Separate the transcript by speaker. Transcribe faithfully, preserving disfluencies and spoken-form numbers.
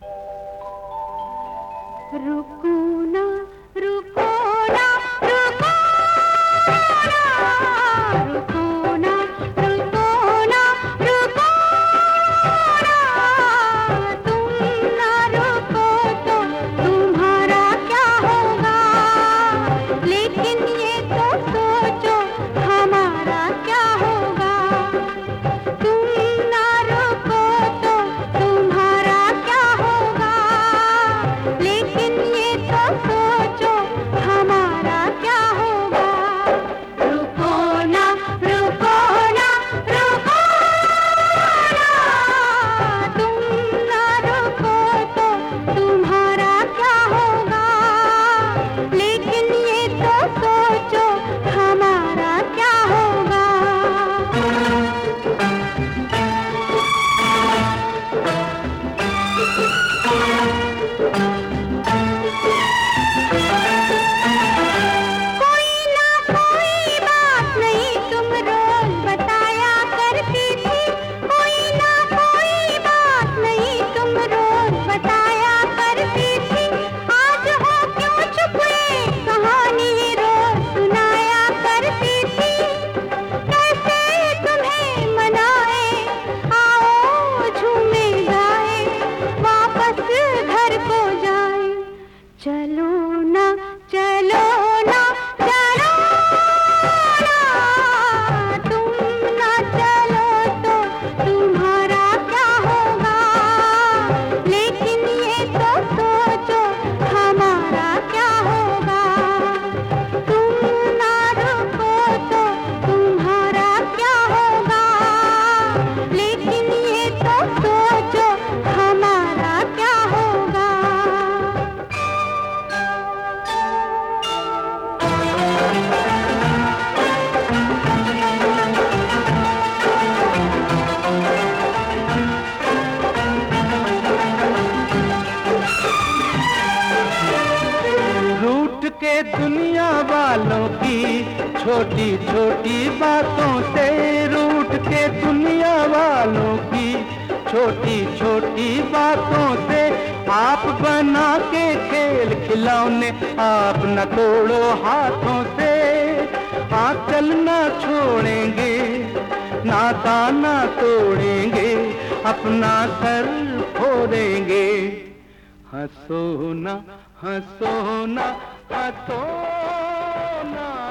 Speaker 1: रुको ना रुको ना रुको ना रुको ना रुको ना रुको ना तुम ना रुको तो तुम्हारा क्या होगा लेकिन ये तो सोचो हमारा क्या होगा तुम ना रुको तो तुम्हारा क्या होगा लेकिन ये तो सोचो हमारा क्या होगा रुको ना रुको ना रुको ना तुम ना रुको तो तुम्हारा क्या होगा लेकिन ये तो सोचो हमारा क्या होगा कोई ना कोई बात नहीं तुम रोज बताया करती थी कोई ना कोई बात नहीं तुम रोज बताया करती थी आज हो क्यों चुप ये कहानी रोज सुनाया करती थी कैसे तुम्हें मनाए आओ झूमे गाए वापस घर को जाए चलो ना चलो ना चलो ना तुम ना चलो तो तुम्हारा क्या होगा लेकिन ये तो सोचो हमारा क्या होगा तुम ना रुको तो तुम्हारा क्या होगा लेकिन ये तो सोचो हमारा क्या होगा
Speaker 2: रूठ के दुनिया वालों की छोटी छोटी बातों से रूठ के दुनिया वालों की छोटी छोटी बातों से आप बना के खेल खिलौने आप न तोड़ो हाथों से हाथ चलना छोड़ेंगे नाता ना तोड़ेंगे अपना सर फोड़ेंगे हंसो ना हंसो ना हंसो ना